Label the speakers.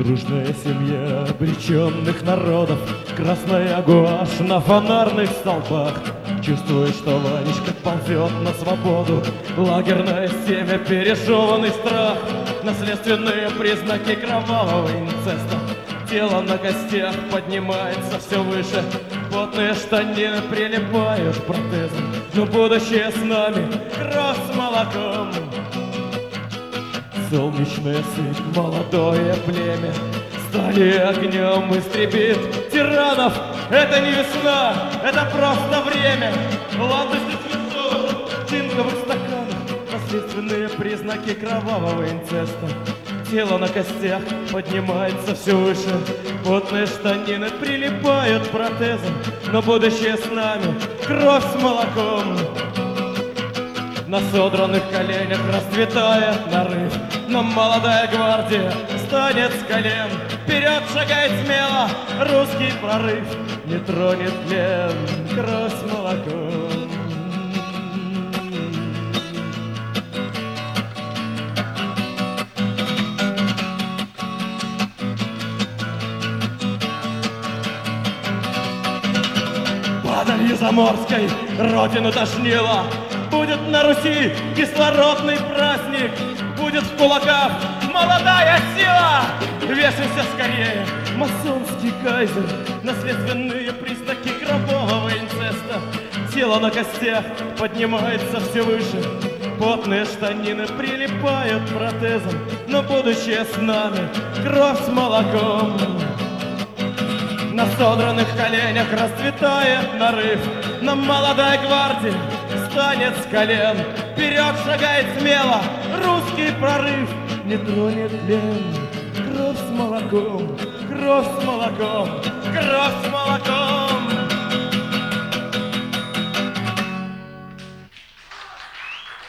Speaker 1: Дружная семья обреченных народов, красная гуашь на фонарных столбах. Чувствуешь, что Ванечка ползет на свободу, лагерное семя, пережеванный страх, наследственные признаки кровавого инцеста. Тело на костях поднимается все выше, потные штанины прилипают к протезам. Но будущее с нами, кровь с молоком. Солнечная сыпь, молодое племя, стали огнем истребит тиранов. Это не весна, это просто время. Ладности цветов, цинковых стаканах, наследственные признаки кровавого инцеста. Тело на костях поднимается все выше, потные штанины прилипают к протезам. Но будущее с нами, кровь с молоком. На содранных коленях расцветает нарыв, но молодая гвардия встанет с колен. Вперед шагает смело русский прорыв, не тронет плен, кровь с молоком. Падалью заморской родину тошнило. Будет на Руси кислородный праздник, будет в кулаках молодая сила. Вешайся скорее, масонский кайзер, наследственные признаки кровавого инцеста. Тело на костях поднимается все выше, потные штанины прилипают к протезам. Но будущее с нами, кровь с молоком. На содранных коленях расцветает нарыв, но молодая гвардия встанет с колен. Вперед шагает смело русский прорыв, не тронет плен, кровь с молоком, кровь с молоком, кровь с молоком.